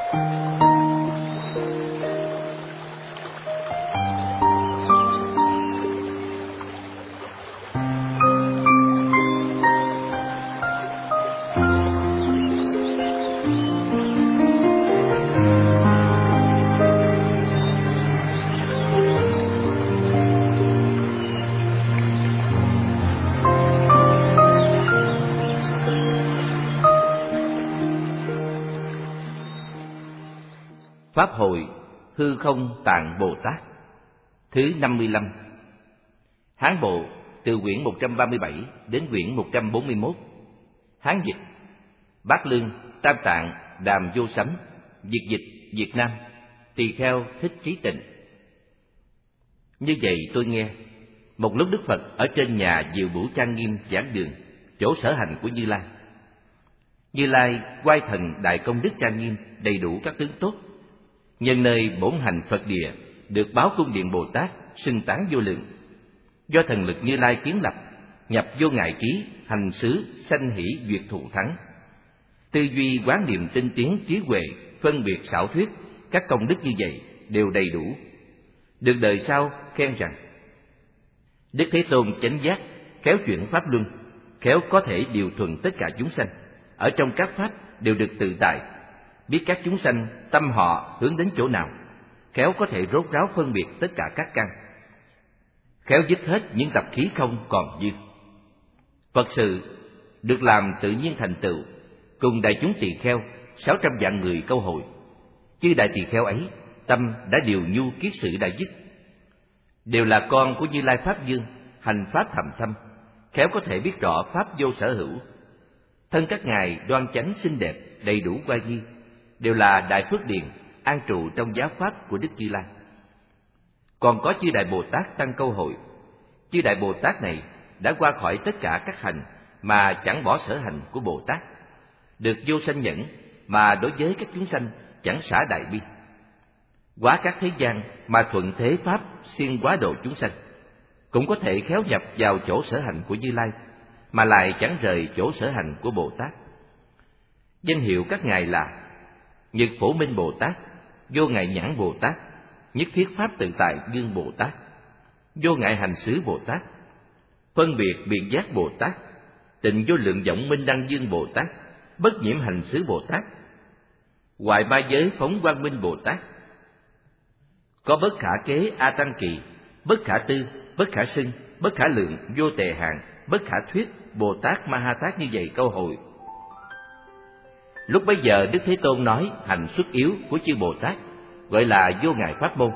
Pháp hội Hư Không Tạng Bồ Tát thứ 55. Hán bộ từ quyển 137 đến quyển 141. Hán dịch Bát Lương Tam Tạng Đàm Vô Sánh. Việt dịch Việt Nam Tỳ Kheo Thích Trí Tịnh. Như vậy tôi nghe, một lúc Đức Phật ở trên nhà Diệu Bửu Trang Nghiêm giảng đường, chỗ sở hành của Như Lai. Như Lai oai thần đại công đức trang nghiêm, đầy đủ các tướng tốt, nhân nơi bổn hành Phật địa, được báo cung điện Bồ Tát xưng tán vô lượng. Do thần lực Như Lai kiến lập, nhập vô ngại trí, hành xứ sanh hỷ duyệt thụ thắng. Tư duy quán niệm tinh tiến trí huệ, phân biệt xảo thuyết, các công đức như vậy đều đầy đủ. Được đời sau khen rằng: Đức Thế Tôn chánh giác, khéo chuyển pháp luân, khéo có thể điều thuần tất cả chúng sanh, ở trong các pháp đều được tự tại, biết các chúng sanh tâm họ hướng đến chỗ nào, khéo có thể rốt ráo phân biệt tất cả các căn, khéo dứt hết những tập khí không còn dư. Phật sự được làm tự nhiên thành tựu, cùng đại chúng tỳ kheo 600 vạn người câu hội. Chư đại tỳ kheo ấy tâm đã điều nhu kiết sự đã dứt, đều là con của Như Lai Pháp Dương, hành pháp thầm thâm, khéo có thể biết rõ pháp vô sở hữu. Thân các ngài đoan chánh xinh đẹp, đầy đủ oai nghi, đều là đại phước điền, an trụ trong giáo pháp của Đức Như Lai. Còn có chư đại Bồ Tát tăng câu hội. Chư đại Bồ Tát này đã qua khỏi tất cả các hành mà chẳng bỏ sở hành của Bồ Tát, được vô sanh nhẫn mà đối với các chúng sanh chẳng xả đại bi, hóa các thế gian mà thuận thế pháp siêng hóa độ chúng sanh, cũng có thể khéo nhập vào chỗ sở hành của Như Lai mà lại chẳng rời chỗ sở hành của Bồ Tát. Danh hiệu các ngài là Nhật Phổ Minh Bồ Tát, Vô Ngại Nhãn Bồ Tát, Nhất Thiết Pháp Tự Tại Dương Bồ Tát, Vô Ngại Hành Xứ Bồ Tát, Phân Biệt Biện Giác Bồ Tát, Tịnh Vô Lượng Vọng Minh Đăng Dương Bồ Tát, Bất Nhiễm Hành Xứ Bồ Tát, Hoại Ba Giới Phóng Quang Minh Bồ Tát. Có bất khả kế A Tăng Kỳ, bất khả tư, bất khả xưng, bất khả lượng, vô tề hạn, bất khả thuyết Bồ Tát Ma Ha Tát như vậy câu hội. Lúc bấy giờ Đức Thế Tôn nói hành xuất yếu của chư Bồ Tát, gọi là vô ngại pháp môn.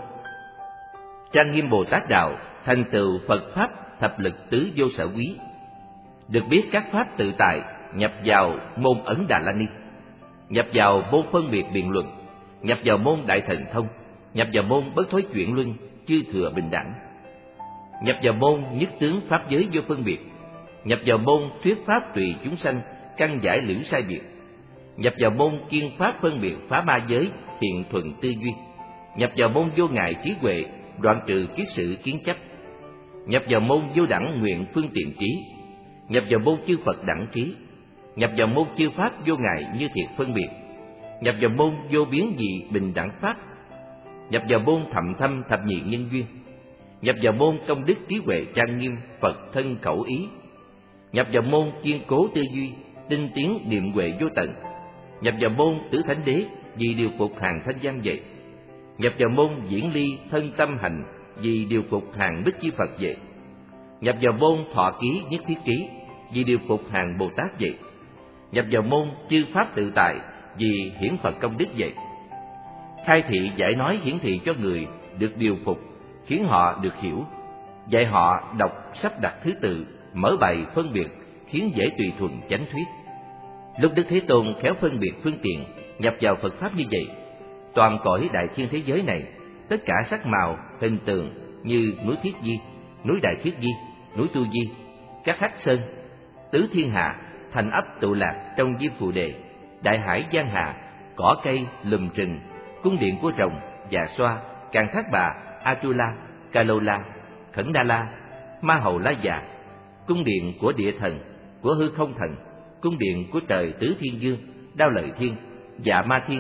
Trang nghiêm Bồ Tát đạo, thành tựu Phật pháp thập lực tứ vô sở quý, được biết các pháp tự tại, nhập vào môn Ấn Đà La Ni, nhập vào môn phân biệt biện luận, nhập vào môn đại thần thông, nhập vào môn bất thối chuyển luân, chư thừa bình đẳng, nhập vào môn nhất tướng pháp giới vô phân biệt, nhập vào môn thuyết pháp tùy chúng sanh, căn giải liễu sai biệt, nhập vào môn kiên pháp phân biệt phá ba giới, thiện thuần tư duy, nhập vào môn vô ngại trí huệ, đoạn trừ kiết sự kiến chấp, nhập vào môn vô đẳng nguyện phương tiện trí, nhập vào môn chư Phật đẳng trí, nhập vào môn chư pháp vô ngại như thiệt phân biệt, nhập vào môn vô biến dị bình đẳng pháp, nhập vào môn thậm thâm thập nhị nhân duyên, nhập vào môn công đức trí huệ trang nghiêm Phật thân khẩu ý, nhập vào môn kiên cố tư duy tinh tiến niệm huệ vô tận, nhập vào môn tứ thánh đế vì điều phục hàng thanh văn vậy, nhập vào môn diễn ly thân tâm hành vì điều phục hàng bích chi Phật vậy, nhập vào môn thọ ký nhất thiết trí vì điều phục hàng Bồ Tát vậy, nhập vào môn chư pháp tự tại vì hiển Phật công đức vậy. Khai thị giải nói hiển thị cho người được điều phục, khiến họ được hiểu, dạy họ đọc sắp đặt thứ tự, mở bày phân biệt, khiến dễ tùy thuận chánh thuyết. Lúc Đức Thế Tôn khéo phân biệt phương tiện nhập vào Phật pháp như vậy, toàn cõi đại thiên thế giới này, tất cả sắc màu hình tượng như núi Thiết Di, núi Đại Thiết Di, núi Tu Di, các hắc sơn, tứ thiên hạ, thành ấp tụ lạc trong Diêm Phù Đề, đại hải giang hà, cỏ cây lùm rừng, cung điện của rồng, Già Xoa, Càn Thác Bà, Atula, Ca Lô La, Khẩn Đa La, Ma Hầu La Già, cung điện của địa thần, của hư không thần, cung điện của trời tứ thiên dương, Đao Lợi Thiên, Dạ Ma Thiên,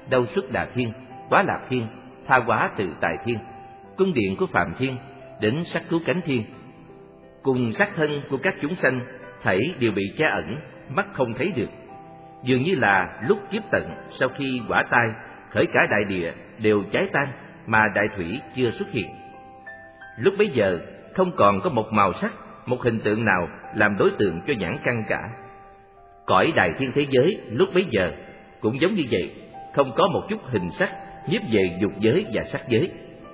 đâu xuất Đà Thiên, Quá Lạc Thiên, Tha Hóa Tự Tại Thiên, cung điện của Phạm Thiên, đến sắc cứu cánh thiên, cùng sắc thân của các chúng sanh, thảy đều bị che ẩn, mắt không thấy được. Dường như là lúc kiếp tận, sau khi hỏa tai khởi cả đại địa đều cháy tan, mà đại thủy chưa xuất hiện. Lúc bấy giờ không còn có một màu sắc, một hình tượng nào làm đối tượng cho nhãn căn cả. Cõi đại thiên thế giới lúc bấy giờ cũng giống như vậy, không có một chút hình sắc nhiếp về dục giới và sắc giới.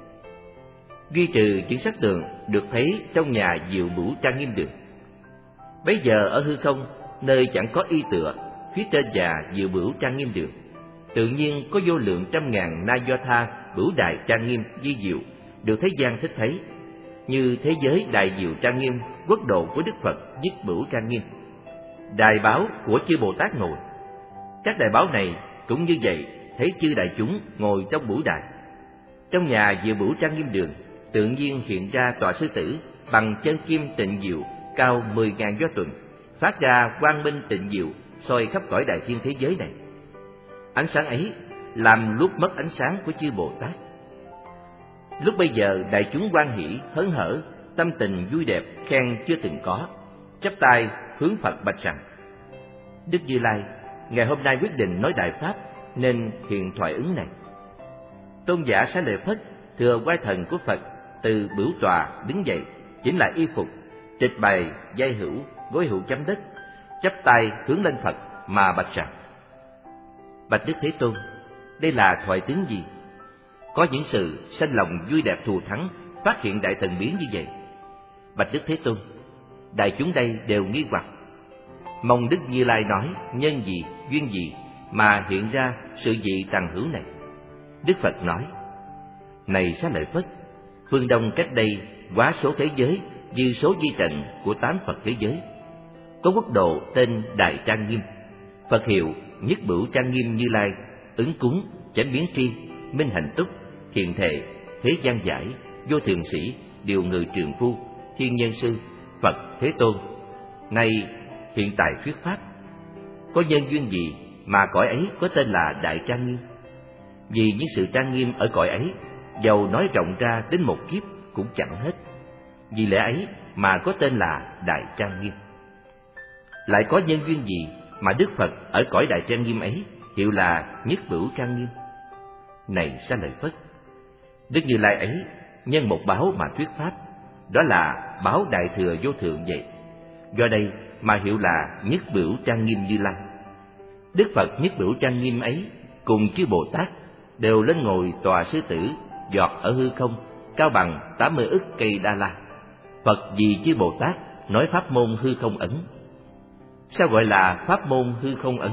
Duy trừ những sắc tượng được thấy trong nhà Diệu Bửu Trang Nghiêm Đường. Bấy giờ ở hư không, nơi chẳng có y tựa, phía trên nhà Diệu Bửu Trang Nghiêm Đường, tự nhiên có vô lượng trăm ngàn na do tha bửu đài trang nghiêm di diệu được thế gian thích thấy, như thế giới đại diệu trang nghiêm, quốc độ của Đức Phật nhất bửu trang nghiêm, đài báo của chư Bồ Tát ngồi. Các đài báo này cũng như vậy, thấy chư đại chúng ngồi trong bửu đài. Trong nhà Diệu Bửu Trang Nghiêm Đường tự nhiên hiện ra tọa sư tử bằng chân kim tịnh diệu cao 10.000 do tuần, phát ra quang minh tịnh diệu soi khắp cõi đại thiên thế giới này. Ánh sáng ấy làm luốt mất ánh sáng của chư Bồ Tát. Lúc bây giờ đại chúng hoan hỷ hớn hở, tâm tình vui đẹp khen chưa từng có, chắp tay hướng Phật bạch rằng: Đức Như Lai, ngày hôm nay quyết định nói đại pháp nên hiện thoại ứng này. Tôn giả Xá Lợi Phất thừa oai thần của Phật, từ bửu tọa đứng dậy, chỉnh lại y phục, trịch bày giai hữu, gối hữu chấm đất, chắp tay hướng lên Phật mà bạch rằng: Bạch Đức Thế Tôn, đây là thoại tướng gì? Có những sự sanh lòng vui đẹp thù thắng, phát hiện đại thần biến như vậy. Bạch Đức Thế Tôn, đại chúng đây đều nghi hoặc, mong Đức Như Lai nói nhân gì, duyên gì mà hiện ra sự dị tằng hữu này. Đức Phật nói: Này Xá Lợi Phất, phương Đông cách đây quá số thế giới như số di trần của 8 Phật thế giới, có quốc độ tên Đại Trang Nghiêm, Phật hiệu Nhất Bửu Trang Nghiêm Như Lai, ứng cúng, chánh biến tri, minh hạnh túc, thiện thệ, thế gian giải, vô thường sĩ, điều ngự trường phu, thiên nhân sư, Phật Thế Tôn. Nay hiện tại thuyết pháp, có nhân duyên gì mà cõi ấy có tên là Đại Trang Nghiêm? Vì những sự trang nghiêm ở cõi ấy, dầu nói rộng ra đến một kiếp cũng chẳng hết. Vì lẽ ấy mà có tên là Đại Trang Nghiêm. Lại có nhân duyên gì mà Đức Phật ở cõi Đại Trang Nghiêm ấy hiệu là Nhất Bửu Trang Nghiêm? Này Xá Lợi Phất, Đức Như Lai ấy nhân một báo mà thuyết pháp, đó là báo Đại Thừa Vô Thượng vậy. Do đây mà hiệu là Nhất Bửu Trang Nghiêm Như Lai. Đức Phật Nhất Bửu Trang Nghiêm ấy cùng chư Bồ Tát đều lên ngồi tòa sư tử giọt ở hư không, cao bằng 80 ức cây Đa La. Phật vì chư Bồ Tát nói pháp môn hư không ấn. Sao gọi là pháp môn hư không ấn?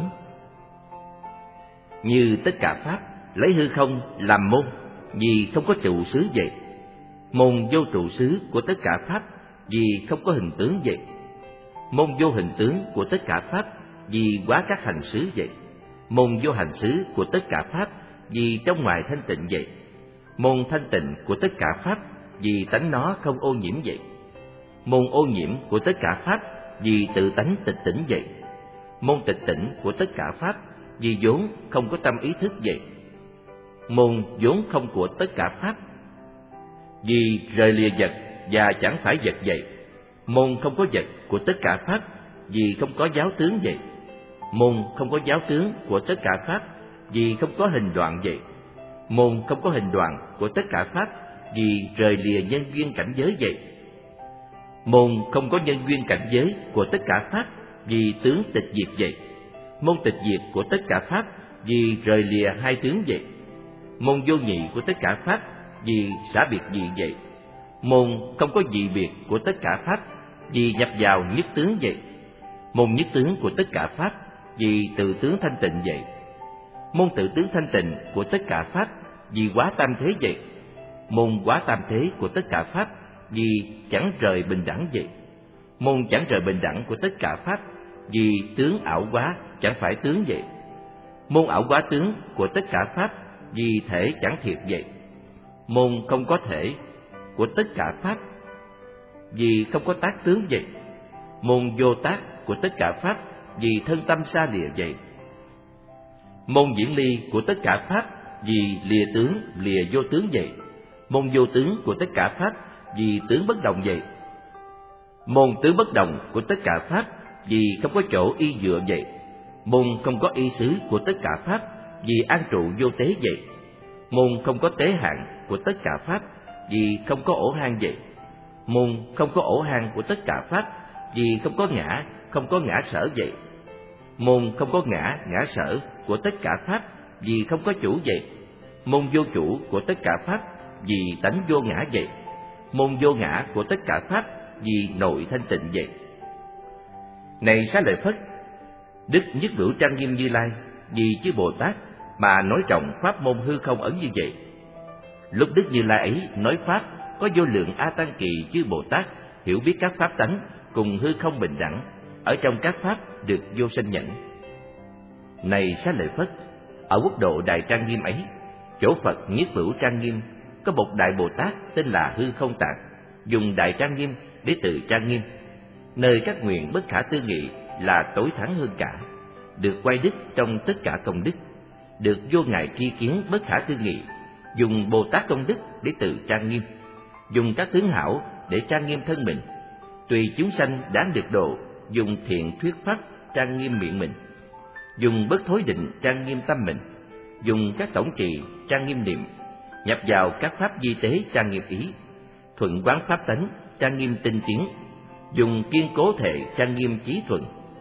Như tất cả pháp lấy hư không làm môn, vì không có trụ xứ vậy. Môn vô trụ xứ của tất cả pháp, vì không có hình tướng vậy. Môn vô hình tướng của tất cả pháp, vì quá các hành xứ vậy. Môn vô hành xứ của tất cả pháp, vì trong ngoài thanh tịnh vậy. Môn thanh tịnh của tất cả pháp, vì tánh nó không ô nhiễm vậy. Môn ô nhiễm của tất cả pháp, vì tự tánh tịch tỉnh vậy. Môn tịch tỉnh của tất cả pháp, vì vốn không có tâm ý thức vậy. Môn vốn không của tất cả pháp, vì rời lìa vật và chẳng phải vật vậy. Môn không có vật của tất cả pháp, vì không có giáo tướng vậy. Môn không có giáo tướng của tất cả pháp, vì không có hình đoạn vậy. Môn không có hình đoạn của tất cả pháp, vì rời lìa nhân duyên cảnh giới vậy. Môn không có nhân duyên cảnh giới của tất cả pháp, vì tướng tịch diệt vậy. Môn tịch diệt của tất cả pháp, vì rời lìa hai tướng vậy. Môn vô nhị của tất cả pháp, vì xả biệt dị vậy. Môn không có dị biệt của tất cả pháp, vì nhập vào nhất tướng vậy. Môn nhất tướng của tất cả pháp, vì tự tướng thanh tịnh vậy. Môn tự tướng thanh tịnh của tất cả pháp, vì quá tam thế vậy. Môn quá tam thế của tất cả pháp, vì chẳng rời bình đẳng vậy. Môn chẳng rời bình đẳng của tất cả pháp, vì tướng ảo quá chẳng phải tướng vậy. Môn ảo quá tướng của tất cả pháp, vì thể chẳng thiệt vậy. Môn không có thể của tất cả pháp, vì không có tác tướng vậy. Môn vô tác của tất cả pháp, vì thân tâm xa lìa vậy. Môn diễn ly của tất cả pháp vì lìa tướng, lìa vô tướng vậy. Môn vô tướng của tất cả pháp vì tướng bất động vậy. Môn tướng bất động của tất cả pháp vì không có chỗ y dựa vậy. Môn không có y xứ của tất cả pháp vì an trụ vô tế vậy. Môn không có tế hạn của tất cả pháp vì không có ổ hang vậy. Môn không có ổ hang của tất cả pháp vì không có ngã sở vậy. Môn không có ngã sở của tất cả pháp vì không có chủ vậy. Môn vô chủ của tất cả pháp vì tánh vô ngã vậy. Môn vô ngã của tất cả pháp vì nội thanh tịnh vậy. Này Xá Lợi Phất, Đức Nhất Bửu Trang Nghiêm Như Lai vì chư Bồ Tát mà nói trọng pháp môn hư không ẩn như vậy. Lúc Đức Như Lai ấy nói pháp, có vô lượng A Tăng Kỳ chư Bồ Tát hiểu biết các pháp tánh cùng hư không bình đẳng, ở trong các pháp được vô sanh nhẫn. Này Xá Lợi Phất, ở quốc độ Đại Trang Nghiêm ấy, chỗ Phật Nhất Bửu Trang Nghiêm, có một Đại Bồ Tát tên là Hư Không Tạng, dùng Đại Trang Nghiêm để tự trang nghiêm, nơi các nguyện bất khả tư nghị là tối thắng hơn cả, được quay đức trong tất cả công đức, được vô ngại tri kiến bất khả tư nghị, dùng Bồ Tát công đức để tự trang nghiêm, dùng các tướng hảo để trang nghiêm thân mình, tùy chúng sanh đáng được độ, dùng thiện thuyết pháp trang nghiêm miệng mình, dùng bất thối định trang nghiêm tâm mình, dùng các tổng trì trang nghiêm niệm, nhập vào các pháp di tế trang nghiêm ý, thuận quán pháp tánh trang nghiêm tinh tiến, dùng kiên cố thể trang nghiêm chí thuận,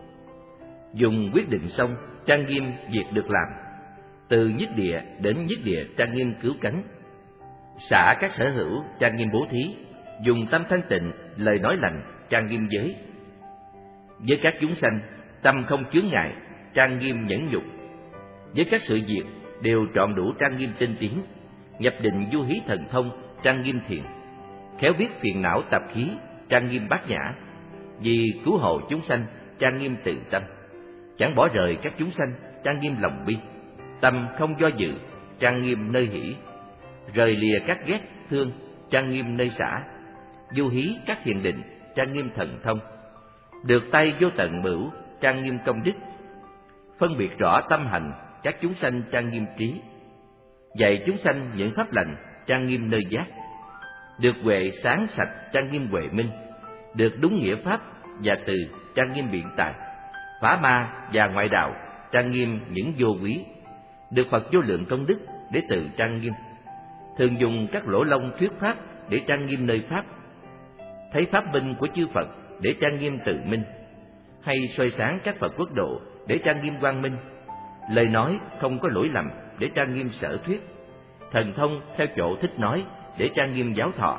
dùng quyết định xong trang nghiêm việc được làm, từ nhất địa đến nhất địa trang nghiêm cứu cánh, xả các sở hữu trang nghiêm bố thí, dùng tâm thanh tịnh lời nói lành trang nghiêm giới. Với các chúng sanh tâm không chướng ngại trang nghiêm nhẫn nhục, với các sự việc đều trọn đủ trang nghiêm tinh tiến, nhập định du hí thần thông trang nghiêm thiền, khéo biết phiền não tập khí trang nghiêm bát nhã, vì cứu hộ chúng sanh trang nghiêm tự tâm, chẳng bỏ rời các chúng sanh trang nghiêm lòng bi, tâm không do dự trang nghiêm nơi hỷ, rời lìa các ghét thương trang nghiêm nơi xả, du hí các thiền định trang nghiêm thần thông, được tay vô tận bửu trang nghiêm công đức, phân biệt rõ tâm hành các chúng sanh trang nghiêm trí, dạy chúng sanh những pháp lành trang nghiêm nơi giác, được huệ sáng sạch trang nghiêm huệ minh, được đúng nghĩa pháp và từ trang nghiêm biện tài, phá ma và ngoại đạo trang nghiêm những vô quý, được Phật vô lượng công đức để tự trang nghiêm, thường dùng các lỗ lông thuyết pháp để trang nghiêm nơi pháp, thấy pháp minh của chư Phật để trang nghiêm tự minh, hay soi sáng các Phật quốc độ để trang nghiêm quang minh, lời nói không có lỗi lầm để trang nghiêm sở thuyết, thần thông theo chỗ thích nói để trang nghiêm giáo thọ,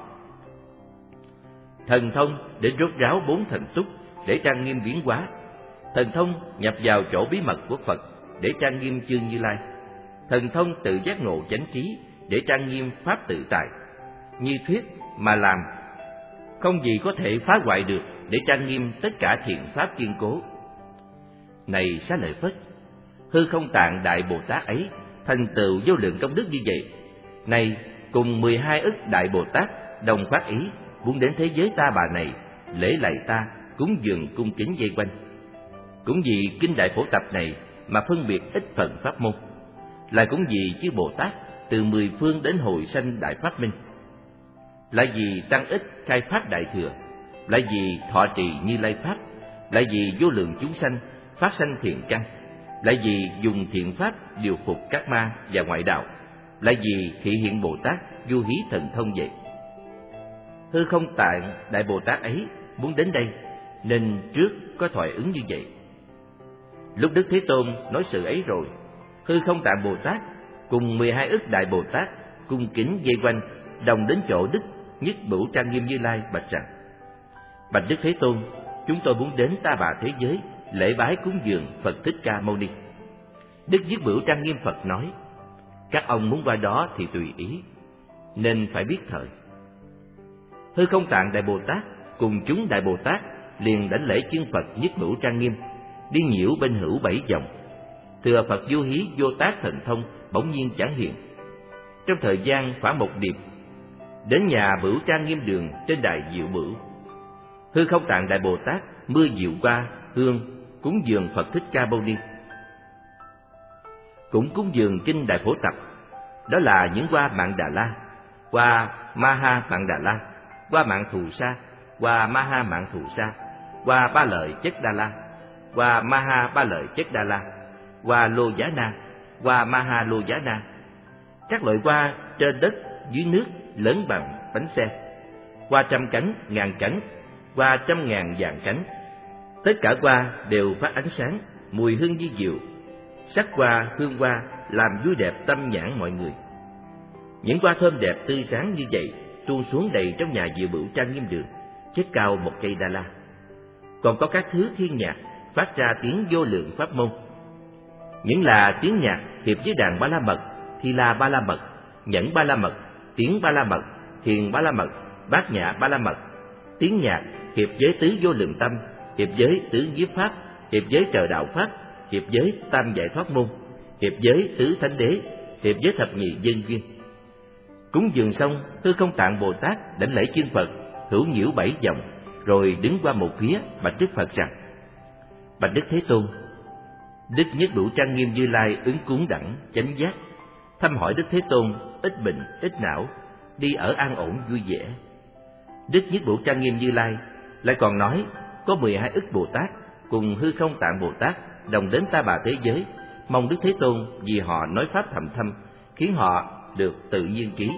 thần thông để rốt ráo bốn thần túc để trang nghiêm biến hóa, thần thông nhập vào chỗ bí mật của Phật để trang nghiêm chương Như Lai, thần thông tự giác ngộ chánh trí để trang nghiêm pháp tự tại, như thuyết mà làm, không gì có thể phá hoại được để trang nghiêm tất cả thiện pháp kiên cố. Này Xá Lợi Phất, Hư Không Tạng Đại Bồ Tát ấy thành tựu vô lượng công đức như vậy, này cùng 12 ức Đại Bồ Tát đồng phát ý muốn đến thế giới ta bà này lễ lạy ta, cúng dường cung kính vây quanh. Cũng vì kinh Đại Phổ Tập này mà phân biệt ít phần pháp môn, lại cũng vì chư Bồ Tát từ 10 phương đến hồi sanh đại pháp minh, lại vì tăng ích khai phát đại thừa, lại vì thọ trì Như Lai pháp, lại vì vô lượng chúng sanh phát sanh thiện căn, lại vì dùng thiện pháp điều phục các ma và ngoại đạo, lại vì thị hiện Bồ Tát du hí thần thông vậy. Hư Không Tạng Đại Bồ Tát ấy muốn đến đây nên trước có thoại ứng như vậy. Lúc Đức Thế Tôn nói sự ấy rồi, Hư Không Tạng Bồ Tát cùng 12 ức Đại Bồ Tát cung kính vây quanh, đồng đến chỗ Đức Nhất Bửu Trang Nghiêm Như Lai bạch rằng: Bạch Đức Thế Tôn, chúng tôi muốn đến ta bà thế giới lễ bái cúng dường Phật Thích Ca Mâu Ni. Đức Nhất Bửu Trang Nghiêm Phật nói: Các ông muốn qua đó thì tùy ý, nên phải biết thời. Hư Không Tạng Đại Bồ Tát cùng chúng Đại Bồ Tát liền đảnh lễ chân Phật Nhất Bửu Trang Nghiêm, đi nhiễu bên hữu 7 vòng. Thừa Phật du hí vô tác thần thông bỗng nhiên chẳng hiện. Trong thời gian khoảng 1 điệp, đến nhà Bửu Trang Nghiêm đường trên đài Diệu Bửu, Hư Không Tạng Đại Bồ Tát mưa diệu qua hương cúng dường Phật Thích Ca Mâu Ni. cũng cúng dường kinh Đại Phổ Tập. Đó là những hoa Mạng Đà La, hoa Maha Mạng Đà La, hoa Mạng Thù Sa, hoa Maha Mạng Thù Sa, hoa Ba Lợi Chất Đa La, hoa Maha Ba Lợi Chất Đa La, hoa Lô Giá Na, hoa Maha Lô Giá Na. Các loại hoa trên đất, dưới nước lớn bằng bánh xe, hoa trăm cánh, ngàn cánh, hoa trăm ngàn vạn cánh. Tất cả hoa đều phát ánh sáng, mùi hương như diệu. Sắc hoa, hương hoa làm vui đẹp tâm nhãn mọi người. Những hoa thơm đẹp tươi sáng như vậy tuôn xuống đầy trong nhà Diệu Bửu Trang Nghiêm Đường, chất cao một cây đa la. Còn có các thứ thiên nhạc phát ra tiếng vô lượng pháp môn. Những là tiếng nhạc hiệp với đàn Ba La Mật, Thi La Ba La Mật, Nhẫn Ba La Mật, Tiếng Ba La Mật, Thiền Ba La Mật, Bát Nhã Ba La Mật. Tiếng nhạc hiệp với tứ vô lượng tâm, hiệp với tứ nhiếp pháp, hiệp với trời đạo pháp, hiệp với tam giải thoát môn, hiệp với tứ thánh đế, hiệp với thập nhị dân duyên. Cúng dường xong, Hư Không Tạng Bồ Tát đảnh lễ chư Phật, hữu nhiễu 7 vòng, rồi đứng qua một phía bạch Đức Phật rằng: Bạch Đức Thế Tôn, Đức Nhất Bửu Trang Nghiêm Như Lai ứng cúng đẳng chánh giác, thăm hỏi Đức Thế Tôn ít bệnh ít não, đi ở an ổn vui vẻ. Đức Nhất Bửu Trang Nghiêm Như Lai lại còn nói có 12 ức Bồ Tát cùng Hư Không Tạng Bồ Tát đồng đến Ta Bà thế giới, mong Đức Thế Tôn vì họ nói pháp thầm thâm, khiến họ được tự nhiên trí,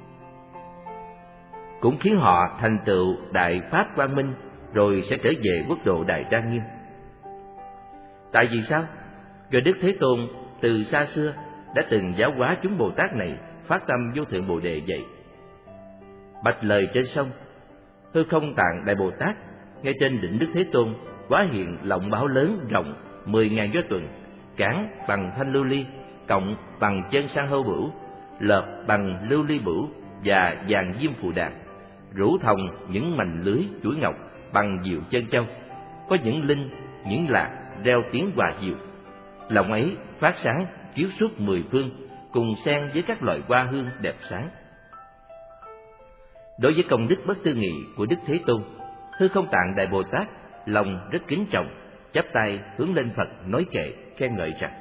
cũng khiến họ thành tựu đại pháp quang minh, rồi sẽ trở về quốc độ Đại Trang Nghiêm. Tại vì sao? Do Đức Thế Tôn từ xa xưa đã từng giáo hóa chúng Bồ Tát này phát tâm vô thượng Bồ Đề vậy. Bạch lời trên sông, Hư Không Tạng Đại Bồ Tát ngay trên đỉnh Đức Thế Tôn hóa hiện lọng báo lớn rộng 10.000 do tuần, cán bằng thanh lưu ly, cộng bằng chân san hô bửu, lợp bằng lưu ly bửu và vàng diêm phù đàn, rủ thòng những mành lưới chuỗi ngọc bằng diệu chân châu, có những linh, những lạc reo tiếng hòa diệu. Lòng ấy phát sáng chiếu suốt 10 phương, cùng xen với các loại hoa hương đẹp sáng. Đối với công đức bất tư nghị của Đức Thế Tôn, Hư Không Tạng Đại Bồ Tát lòng rất kính trọng, chắp tay hướng lên Phật nói kệ khen ngợi rằng: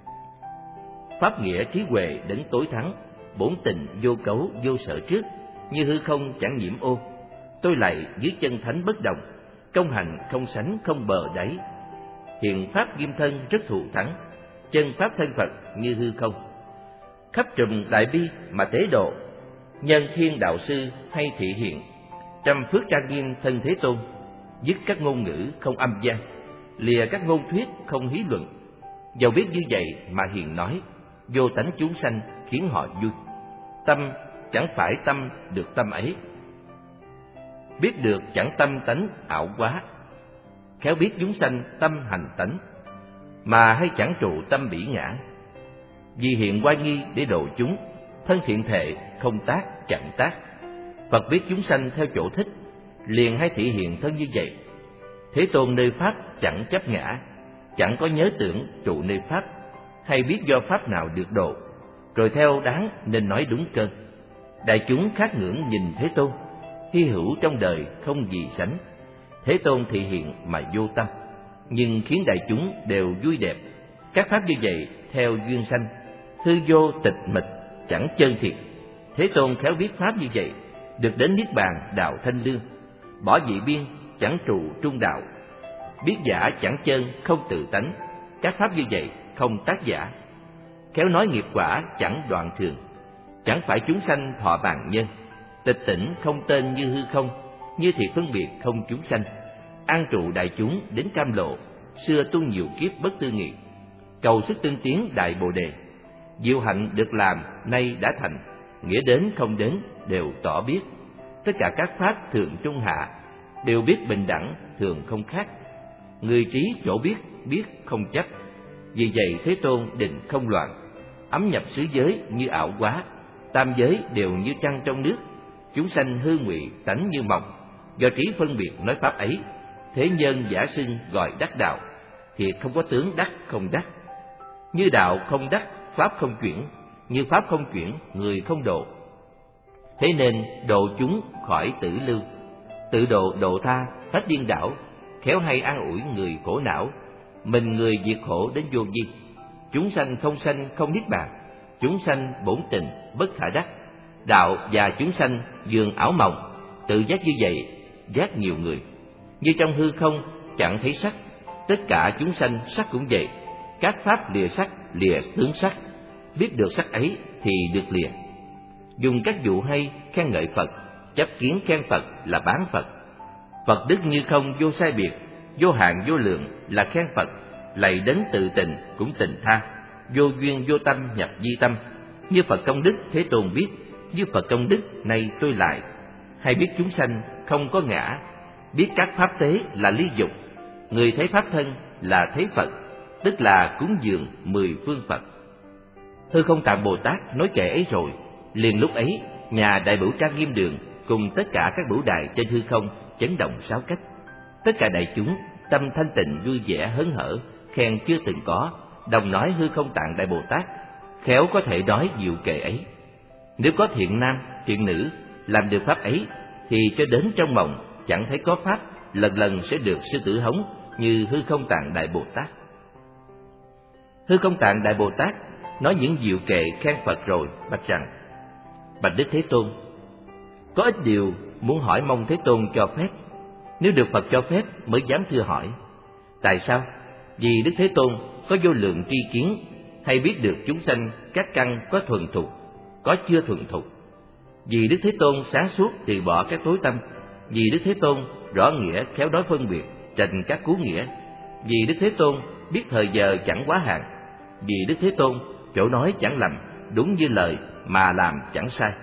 Pháp nghĩa trí huệ đến tối thắng, bổn tình vô cấu vô sở trước, như hư không chẳng nhiễm ô. Tôi lại dưới chân thánh bất động, công hành không sánh không bờ đáy. Hiện pháp nghiêm thân rất thù thắng, chân pháp thân Phật như hư không. Khắp trùm đại bi mà tế độ, nhân thiên đạo sư hay thị hiện. Trăm phước trang nghiêm thân Thế Tôn, dứt các ngôn ngữ không âm gian, lìa các ngôn thuyết không hí luận. Dầu biết như vậy mà hiền nói, vô tánh chúng sanh khiến họ vui. Tâm chẳng phải tâm được tâm ấy, biết được chẳng tâm tánh ảo quá. Khéo biết chúng sanh tâm hành tánh, mà hay chẳng trụ tâm bỉ ngã. Vì hiện oai nghi để độ chúng, thân thiện thệ không tác chẳng tác. Phật biết chúng sanh theo chỗ thích, liền hay thị hiện thân như vậy. Thế Tôn nơi pháp chẳng chấp ngã, chẳng có nhớ tưởng trụ nơi pháp, hay biết do pháp nào được độ, rồi theo đáng nên nói đúng cơ. Đại chúng khát ngưỡng nhìn Thế Tôn, hy hữu trong đời không gì sánh. Thế Tôn thị hiện mà vô tâm, nhưng khiến đại chúng đều vui đẹp. Các pháp như vậy theo duyên sanh, hư vô tịch mịch chẳng chân thiệt. Thế Tôn khéo biết pháp như vậy, được đến niết bàn đạo thanh lương. Bỏ dị biên chẳng trụ trung đạo, biết giả chẳng chân không tự tánh. Các pháp như vậy không tác giả, khéo nói nghiệp quả chẳng đoạn thường. Chẳng phải chúng sanh thọ bàn nhân, tịch tỉnh không tên như hư không, như thiệt phân biệt không chúng sanh. An trụ đại chúng đến cam lộ, xưa tu nhiều kiếp bất tư nghị. Cầu sức tinh tiến đại bồ đề, diệu hạnh được làm nay đã thành. Nghĩa đến không đến đều tỏ biết, tất cả các pháp thường trung hạ, đều biết bình đẳng thường không khác. Người trí chỗ biết, biết không chấp. Vì vậy Thế Tôn định không loạn, ấm nhập xứ giới như ảo quá. Tam giới đều như trăng trong nước, chúng sanh hư ngụy tánh như mộng. Do trí phân biệt nói pháp ấy, thế nhân giả xưng gọi đắc đạo, thiệt không có tướng đắc không đắc. Như đạo không đắc, pháp không chuyển, như pháp không chuyển, người không độ. Thế nên độ chúng khỏi tử lưu, tự độ độ tha hết điên đảo. Khéo hay an ủi người khổ não, mình người diệt khổ đến vô vi. chúng sanh không niết bàn, chúng sanh bổn tình bất khả đắc. Đạo và chúng sanh dường ảo mộng, tự giác như vậy, giác nhiều người. Như trong hư không chẳng thấy sắc, tất cả chúng sanh sắc cũng vậy. Các pháp lìa sắc, lìa tướng sắc, biết được sắc ấy thì được lìa. Dùng các dụ hay khen ngợi Phật, chấp kiến khen Phật là bán Phật. Phật đức như không vô sai biệt, vô hạn vô lượng là khen Phật. Lạy đến tự tình cũng tình tha, vô duyên vô tâm nhập di tâm. Như Phật công đức Thế Tôn biết, như Phật công đức nay tôi lại. Hay biết chúng sanh không có ngã, biết các pháp tế là ly dục. Người thấy pháp thân là thấy Phật, tức là cúng dường 10 phương Phật. Hư Không Tạng Bồ Tát nói kệ ấy rồi, liền lúc ấy nhà Đại Bửu Trang Nghiêm Đường cùng tất cả các bửu đài trên hư không chấn động 6 cách. Tất cả đại chúng tâm thanh tịnh vui vẻ hớn hở, khen chưa từng có, đồng nói Hư Không Tạng Đại Bồ Tát khéo có thể nói diệu kệ ấy. Nếu có thiện nam, thiện nữ làm được pháp ấy, thì cho đến trong mộng chẳng thấy có pháp, lần lần sẽ được sư tử hống như Hư Không Tạng Đại Bồ Tát. Hư Không Tạng Đại Bồ Tát nói những diệu kệ khen Phật rồi, bạch rằng: Bạch Đức Thế Tôn, có ít điều muốn hỏi, mong Thế Tôn cho phép. Nếu được Phật cho phép mới dám thưa hỏi. Tại sao? Vì Đức Thế Tôn có vô lượng tri kiến, hay biết được chúng sanh các căn có thuần thục, có chưa thuần thục. Vì Đức Thế Tôn sáng suốt từ bỏ các tối tâm. Vì Đức Thế Tôn rõ nghĩa khéo nói phân biệt, trành các cú nghĩa. Vì Đức Thế Tôn biết thời giờ chẳng quá hạn. Vì Đức Thế Tôn chỗ nói chẳng lầm, đúng như lời mà làm chẳng sai.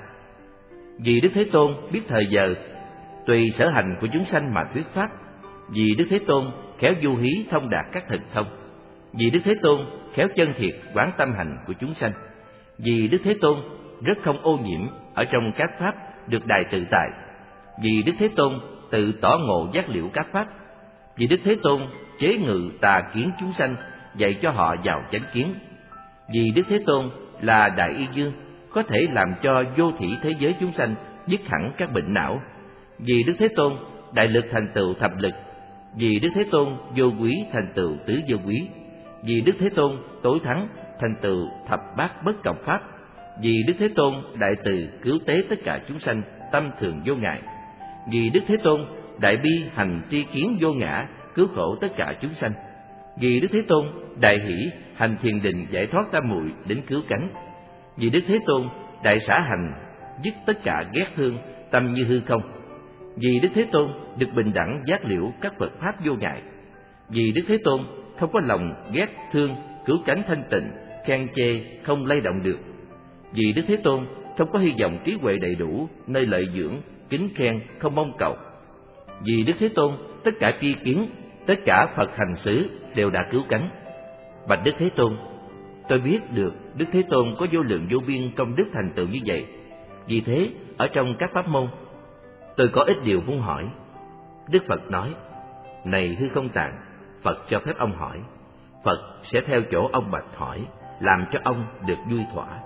Vì Đức Thế Tôn biết thời giờ tùy sở hành của chúng sanh mà thuyết pháp. Vì Đức Thế Tôn khéo du hí thông đạt các thần thông. Vì Đức Thế Tôn khéo chân thiệt quán tâm hành của chúng sanh. Vì Đức Thế Tôn rất không ô nhiễm ở trong các pháp, được đại tự tại. Vì Đức Thế Tôn tự tỏ ngộ giác liễu các pháp. Vì Đức Thế Tôn chế ngự tà kiến chúng sanh, dạy cho họ vào chánh kiến. Vì Đức Thế Tôn là đại y dương, có thể làm cho vô thủy thế giới chúng sanh dứt hẳn các bệnh não. Vì Đức Thế Tôn đại lực thành tựu thập lực. Vì Đức Thế Tôn vô quý thành tựu tứ vô quý. Vì Đức Thế Tôn tối thắng thành tựu thập bát bất cộng pháp. Vì Đức Thế Tôn đại từ cứu tế tất cả chúng sanh tâm thường vô ngại. Vì Đức Thế Tôn đại bi hành tri kiến vô ngã, cứu khổ tất cả chúng sanh. Vì Đức Thế Tôn đại hỷ hành thiền định giải thoát tam muội đến cứu cánh. Vì Đức Thế Tôn đại xả hành dứt tất cả ghét thương, tâm như hư không. Vì Đức Thế Tôn được bình đẳng giác liễu các Phật pháp vô ngại. Vì Đức Thế Tôn không có lòng ghét thương, cứu cánh thanh tịnh, khen chê không lay động được. Vì Đức Thế Tôn không có hy vọng trí huệ đầy đủ, nơi lợi dưỡng, kính khen không mong cầu. Vì Đức Thế Tôn tất cả tri kiến, tất cả Phật hành xứ đều đã cứu cánh. Bạch Đức Thế Tôn, tôi biết được Đức Thế Tôn có vô lượng vô biên công đức thành tựu như vậy. Vì thế ở trong các pháp môn tôi có ít điều muốn hỏi. Đức Phật nói: Này Hư Không Tạng, Phật cho phép ông hỏi. Phật sẽ theo chỗ ông bạch hỏi, làm cho ông được vui thỏa.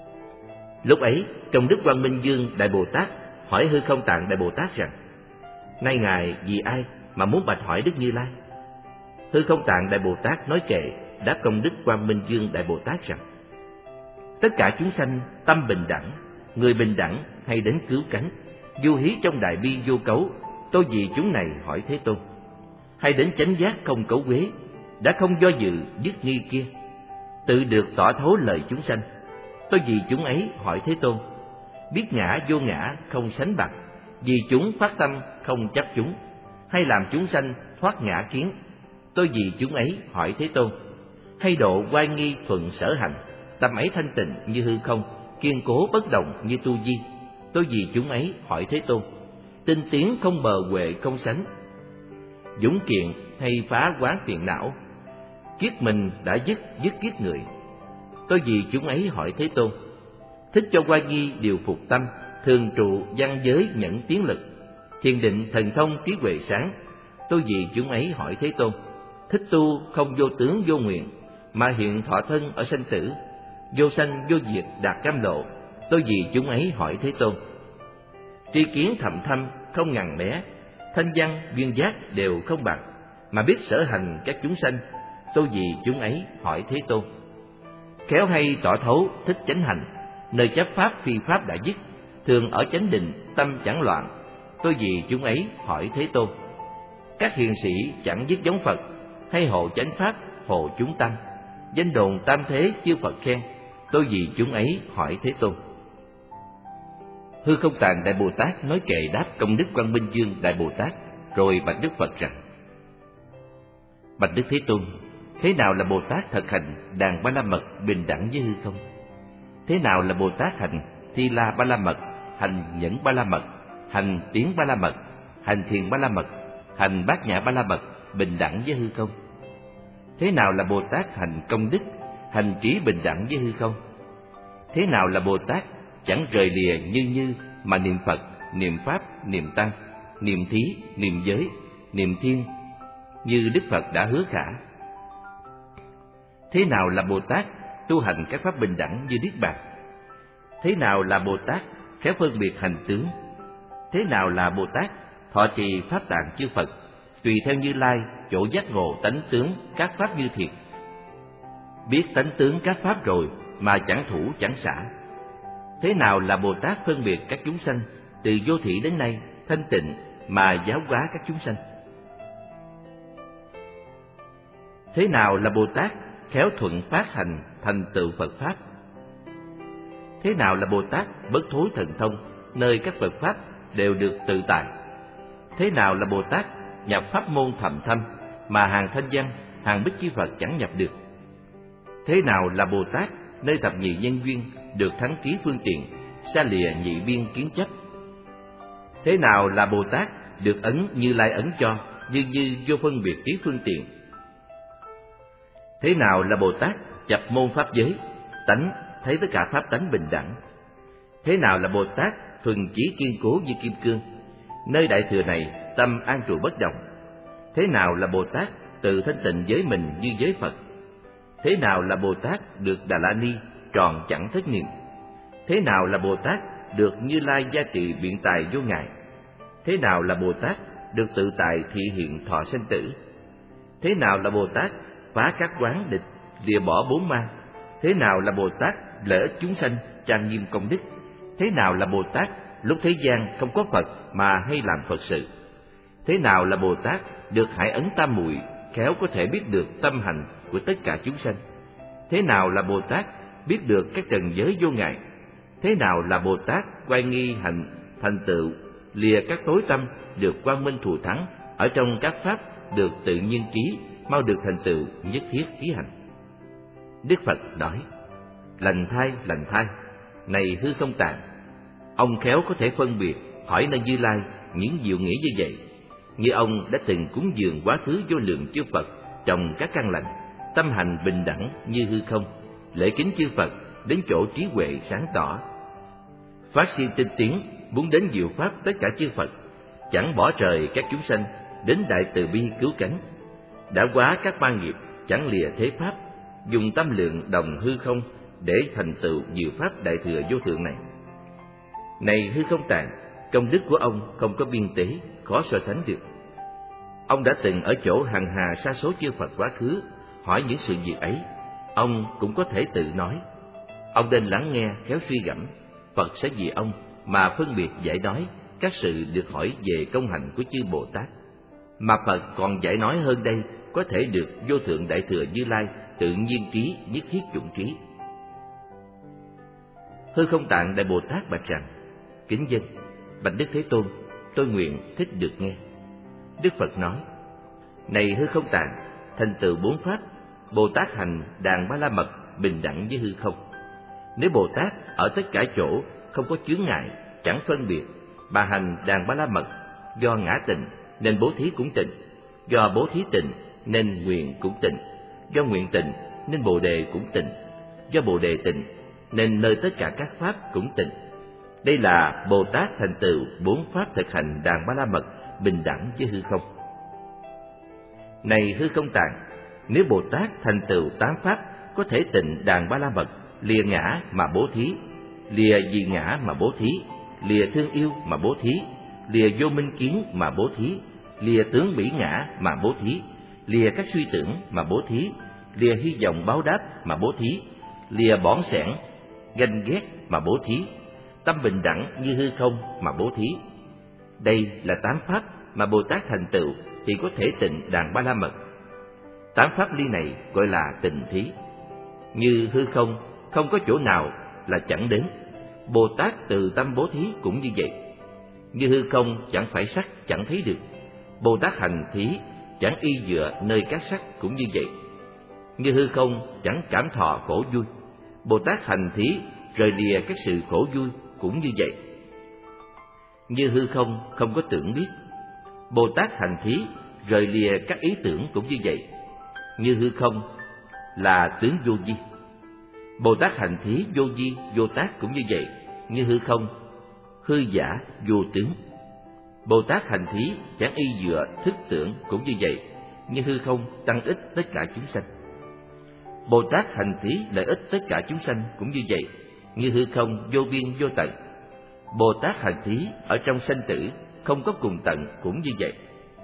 Lúc ấy Công Đức Quang Minh Dương Đại Bồ Tát hỏi Hư Không Tạng Đại Bồ Tát rằng: Nay ngài vì ai mà muốn bạch hỏi Đức Như Lai? Hư Không Tạng Đại Bồ Tát nói kệ đáp Công Đức Quang Minh Dương Đại Bồ Tát rằng: Tất cả chúng sanh tâm bình đẳng, người bình đẳng hay đến cứu cánh, du hí trong đại bi vô cấu, tôi vì chúng này hỏi Thế Tôn. Hay đến chánh giác không cấu quế, đã không do dự dứt nghi kia, tự được tỏ thấu lời chúng sanh, tôi vì chúng ấy hỏi Thế Tôn. Biết ngã vô ngã không sánh bằng, vì chúng phát tâm không chấp chúng, hay làm chúng sanh thoát ngã kiến, tôi vì chúng ấy hỏi Thế Tôn. Hay độ oai nghi thuận sở hành, tâm ấy thanh tịnh như hư không, kiên cố bất động như tu di, tôi vì chúng ấy hỏi Thế Tôn. Tinh tiến không bờ huệ không sánh, dũng kiện hay phá quán phiền não, kiết mình đã dứt kiết người, tôi vì chúng ấy hỏi Thế Tôn. Thích cho oai nghi điều phục tâm, thường trụ văn giới nhẫn tiến lực, thiền định thần thông trí huệ sáng, tôi vì chúng ấy hỏi Thế Tôn. Thích tu không vô tướng vô nguyện, mà hiện thọ thân ở sanh tử, vô sanh vô diệt đạt cam lộ, tôi vì chúng ấy hỏi Thế Tôn. Tri kiến thậm thâm không ngằn né, thanh văn duyên giác đều không bằng, mà biết sở hành các chúng sanh, tôi vì chúng ấy hỏi Thế Tôn. khéo hay tỏ thấu thích chánh hành, nơi chấp pháp phi pháp đã dứt, thường ở chánh định, tâm chẳng loạn. Tôi vì chúng ấy hỏi Thế Tôn. Các hiền sĩ chẳng dứt giống Phật, hay hộ chánh pháp, hộ chúng tăng. Danh đồn tam thế chư Phật khen, tôi vì chúng ấy hỏi Thế Tôn. Hư Không Tạng Đại Bồ Tát nói kệ đáp công đức Quang Minh Dương Đại Bồ Tát, rồi bạch Đức Phật rằng: Bạch Đức Thế Tôn, thế nào là Bồ Tát thực hành đàn ba la mật bình đẳng với hư không? Thế nào là Bồ Tát hành Thi La ba la mật, hành Nhẫn ba la mật, hành Tiến ba la mật, hành Thiền ba la mật, hành Bát Nhã ba la mật bình đẳng với hư không? Thế nào là Bồ Tát hành công đức, hành trí bình đẳng với hư không? Thế nào là Bồ Tát chẳng rời lìa như mà niệm Phật, niệm Pháp, niệm Tăng, niệm thí, niệm giới, niệm thiên, như Đức Phật đã hứa khả? Thế nào là Bồ Tát tu hành các pháp bình đẳng như Niết Bàn? Thế nào là Bồ Tát khéo phân biệt hành tướng? Thế nào là Bồ Tát thọ trì pháp tạng chư Phật, tùy theo Như Lai chỗ giác ngộ tánh tướng các pháp như thiệt? Biết tánh tướng các pháp rồi mà chẳng thủ chẳng xả. Thế nào là Bồ Tát phân biệt các chúng sanh từ vô thỉ đến nay thanh tịnh mà giáo hóa các chúng sanh? Thế nào là Bồ Tát khéo thuận phát hành thành tựu Phật pháp? Thế nào là Bồ Tát bất thối thần thông, nơi các Phật pháp đều được tự tại? Thế nào là Bồ Tát nhập pháp môn thầm thâm mà hàng thanh văn, hàng bích chi Phật chẳng nhập được? Thế nào là Bồ Tát nơi thập nhị nhân duyên được thắng trí phương tiện, xa lìa nhị biên kiến chấp? Thế nào là Bồ Tát được ấn Như Lai ấn cho, như vô phân biệt trí phương tiện? Thế nào là Bồ Tát nhập môn pháp giới, tánh thấy tất cả pháp tánh bình đẳng? Thế nào là Bồ Tát thuần chí kiên cố như kim cương, nơi đại thừa này tâm an trụ bất động? Thế nào là Bồ Tát tự thanh tịnh giới mình như giới Phật? Thế nào là Bồ Tát được Đà La Ni tròn chẳng thất niệm? Thế nào là Bồ Tát được Như Lai gia trị biện tài vô ngại? Thế nào là Bồ Tát được tự tại thị hiện thọ sanh tử? Thế nào là Bồ Tát phá các quán địch, lìa bỏ bốn ma? Thế nào là Bồ Tát lợi ích chúng sanh, trang nghiêm công đức? Thế nào là Bồ Tát lúc thế gian không có Phật mà hay làm Phật sự? Thế nào là Bồ Tát được hải ấn tam muội, khéo có thể biết được tâm hành của tất cả chúng sanh? Thế nào là Bồ Tát biết được các trần giới vô ngại? Thế nào là Bồ Tát quay nghi hành thành tựu, lìa các tối tâm, được quang minh thù thắng, ở trong các pháp được tự nhiên trí, mau được thành tựu nhất thiết thí hành? Đức Phật nói: lành thay, này Hư Không Tạng, ông khéo có thể phân biệt hỏi nơi Như Lai những diệu nghĩa như vậy. Như ông đã từng cúng dường quá khứ vô lượng chư Phật trong các căn lành, tâm hành bình đẳng như hư không, lễ kính chư Phật đến chỗ trí huệ sáng tỏ, phát siêng tinh tiến muốn đến diệu pháp tất cả chư Phật, chẳng bỏ trời các chúng sanh, đến đại từ bi cứu cánh, đã hóa các ma nghiệp, chẳng lìa thế pháp, dùng tâm lượng đồng hư không để thành tựu diệu pháp đại thừa vô thượng này. Này Hư Không Tạng, công đức của ông không có biên tế, khó so sánh được. Ông đã từng ở chỗ hằng hà sa số chư Phật quá khứ hỏi những sự việc ấy, ông cũng có thể tự nói. Ông nên lắng nghe khéo suy gẫm, Phật sẽ vì ông mà phân biệt giải nói các sự được hỏi về công hạnh của chư Bồ Tát. Mà Phật còn giải nói hơn đây, có thể được vô thượng đại thừa Như Lai tự nhiên trí nhất thiết dụng trí. Hư Không Tạng Đại Bồ Tát bạch rằng: kính dân, bạch Đức Thế Tôn, tôi nguyện thích được nghe. Đức Phật nói: này Hư Không Tạng, thành tựu bốn pháp, Bồ Tát hành đàn ba la mật bình đẳng với hư không. Nếu Bồ Tát ở tất cả chỗ không có chướng ngại, chẳng phân biệt, bà hành đàn ba la mật, do ngã tịnh nên bố thí cũng tịnh, do bố thí tịnh nên nguyện cũng tịnh, do nguyện tịnh nên bồ đề cũng tịnh, do bồ đề tịnh nên nơi tất cả các pháp cũng tịnh. Đây là Bồ Tát thành tựu bốn pháp thực hành đàn ba la mật bình đẳng với hư không. Này Hư Không Tạng, nếu Bồ Tát thành tựu tám pháp có thể tịnh đàn ba la mật, lìa ngã mà bố thí, lìa dị ngã mà bố thí, lìa thương yêu mà bố thí, lìa vô minh kiến mà bố thí, lìa tướng bỉ ngã mà bố thí, lìa các suy tưởng mà bố thí, lìa hy vọng báo đáp mà bố thí, lìa bỏng sẻn, ganh ghét mà bố thí, tâm bình đẳng như hư không mà bố thí. Đây là 8 pháp mà Bồ Tát thành tựu thì có thể tịnh Đàn Ba La Mật. 8 pháp ly này gọi là tịnh thí. Như hư không, không có chỗ nào là chẳng đến. Bồ Tát từ tâm bố thí cũng như vậy. Như hư không chẳng phải sắc chẳng thấy được. Bồ Tát hành thí chẳng y dựa nơi các sắc cũng như vậy. Như hư không chẳng cảm thọ khổ vui. Bồ Tát hành thí rời lìa các sự khổ vui cũng như vậy. Như hư không không có tưởng biết. Bồ Tát hành thí rời lìa các ý tưởng cũng như vậy. Như hư không là tướng vô vi. Bồ Tát hành thí vô vi vô tác cũng như vậy. Như hư không, hư giả vô tướng. Bồ Tát hành thí chẳng y dựa thức tưởng cũng như vậy. Như hư không tăng ích tất cả chúng sanh. Bồ Tát hành thí lợi ích tất cả chúng sanh cũng như vậy. Như hư không vô biên vô tận. Bồ Tát hành thí ở trong sanh tử không có cùng tận cũng như vậy.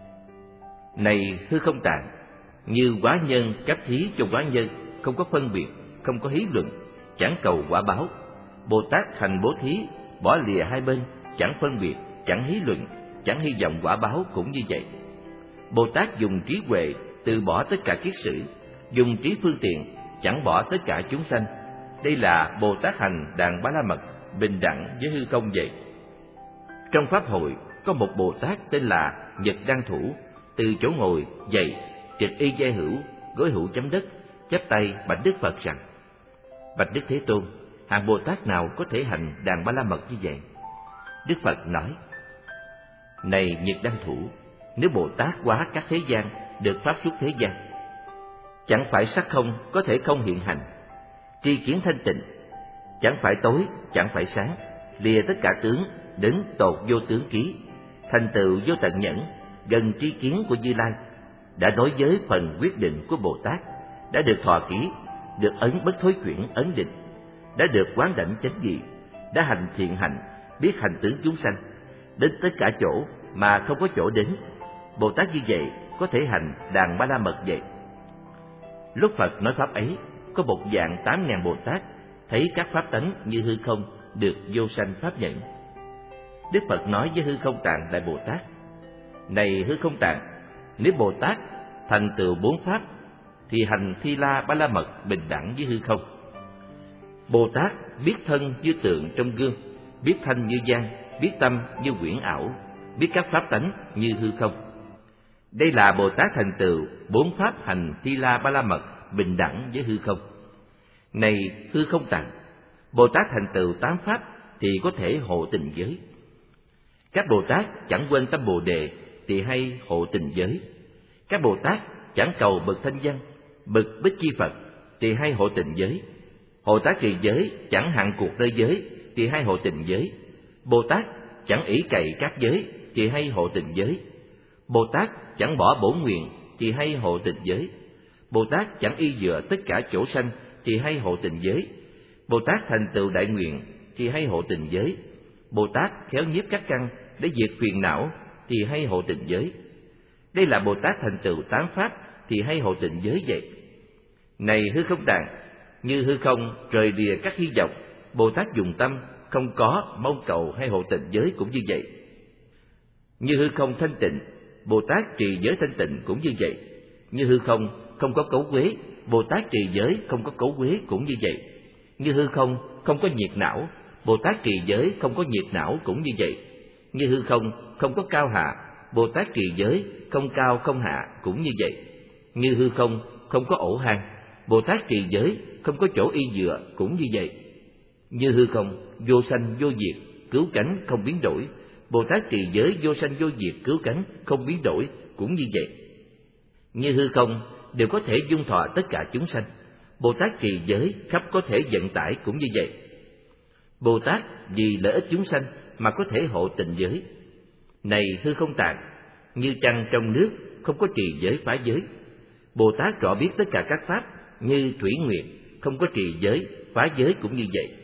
Này hư không tạng, như quá nhân cấp thí cho quá nhân, không có phân biệt, không có hí luận, chẳng cầu quả báo. Bồ Tát hành bố thí bỏ lìa hai bên, chẳng phân biệt, chẳng hí luận, chẳng hy vọng quả báo cũng như vậy. Bồ Tát dùng trí huệ từ bỏ tất cả kiết sử, dùng trí phương tiện chẳng bỏ tất cả chúng sanh. Đây là Bồ Tát hành Đàn Ba La Mật bình đẳng với hư không vậy. Trong pháp hội có một Bồ Tát tên là Nhật Đăng Thủ, từ chỗ ngồi dậy trực y giai hữu, gối hữu chấm đất, chắp tay bạch Đức Phật rằng: Bạch Đức Thế Tôn, hạng Bồ Tát nào có thể hành Đàn Ba La Mật như vậy? Đức Phật nói: Này Nhật Đăng Thủ, nếu Bồ Tát hóa các thế gian, được pháp xuất thế gian, chẳng phải sắc không có thể không hiện hành, tri kiến thanh tịnh, chẳng phải tối, chẳng phải sáng, lìa tất cả tướng, đến tột vô tướng ký, thành tựu vô tận nhẫn, gần tri kiến của Như Lai, đã đối với phần quyết định của Bồ Tát, đã được thọ ký, được ấn bất thối chuyển ấn định, đã được quán đảnh chánh gì, đã hành thiện hành, biết hành tướng chúng sanh, đến tất cả chỗ mà không có chỗ đến. Bồ Tát như vậy có thể hành Đàn Ba La Mật vậy. Lúc Phật nói pháp ấy, có một dạng 8.000 Bồ Tát thấy các pháp tánh như hư không được vô sanh pháp nhẫn. Đức Phật nói với hư không tạng Đại Bồ Tát: Này hư không tạng, nếu Bồ Tát thành tựu 4 pháp thì hành Thi La Ba La Mật bình đẳng với hư không. Bồ Tát biết thân như tượng trong gương, biết thanh như gian, biết tâm như quyển ảo, biết các pháp tánh như hư không. Đây là Bồ Tát thành tựu 4 pháp hành Thi La Ba La Mật bình đẳng với hư không. Này hư không tạng, Bồ Tát thành tựu 8 pháp thì có thể hộ tình giới. Các Bồ Tát chẳng quên tâm Bồ Đề thì hay hộ tình giới. Các Bồ Tát chẳng cầu bậc thanh văn, bậc Bích Chi Phật thì hay hộ tình giới. Bồ Tát trì giới chẳng hạn cuộc nơi giới thì hay hộ tình giới. Bồ Tát chẳng ỷ cậy các giới thì hay hộ tình giới. Bồ Tát chẳng bỏ bổn nguyện thì hay hộ tình giới. Bồ Tát chẳng y dựa tất cả chỗ sanh thì hay hộ tình giới. Bồ Tát thành tựu đại nguyện thì hay hộ tình giới. Bồ Tát khéo nhiếp các căn để diệt phiền não thì hay hộ tình giới. Đây là Bồ Tát thành tựu 8 pháp thì hay hộ tình giới vậy. Này hư không tạng, như hư không rời lìa các hy vọng, Bồ Tát dùng tâm không có mong cầu hay hộ tình giới cũng như vậy. Như hư không thanh tịnh, Bồ Tát trì giới thanh tịnh cũng như vậy. Như hư không không có cấu quế, Bồ Tát trì giới không có cấu quế cũng như vậy. Như hư không không có nhiệt não, Bồ Tát trì giới không có nhiệt não cũng như vậy. Như hư không không có cao hạ, Bồ Tát trì giới không cao không hạ cũng như vậy. Như hư không không có ổ hang, Bồ Tát trì giới không có chỗ y dựa cũng như vậy. Như hư không vô sanh vô diệt, cứu cánh không biến đổi, Bồ Tát trì giới vô sanh vô diệt, cứu cánh không biến đổi cũng như vậy. Như hư không đều có thể dung thọ tất cả chúng sanh, Bồ Tát trì giới khắp có thể vận tải cũng như vậy. Bồ Tát vì lợi ích chúng sanh mà có thể hộ tình giới. Này hư không tạng, như trăng trong nước không có trì giới phá giới. Bồ Tát rõ biết tất cả các pháp như thủy nguyệt, không có trì giới phá giới cũng như vậy.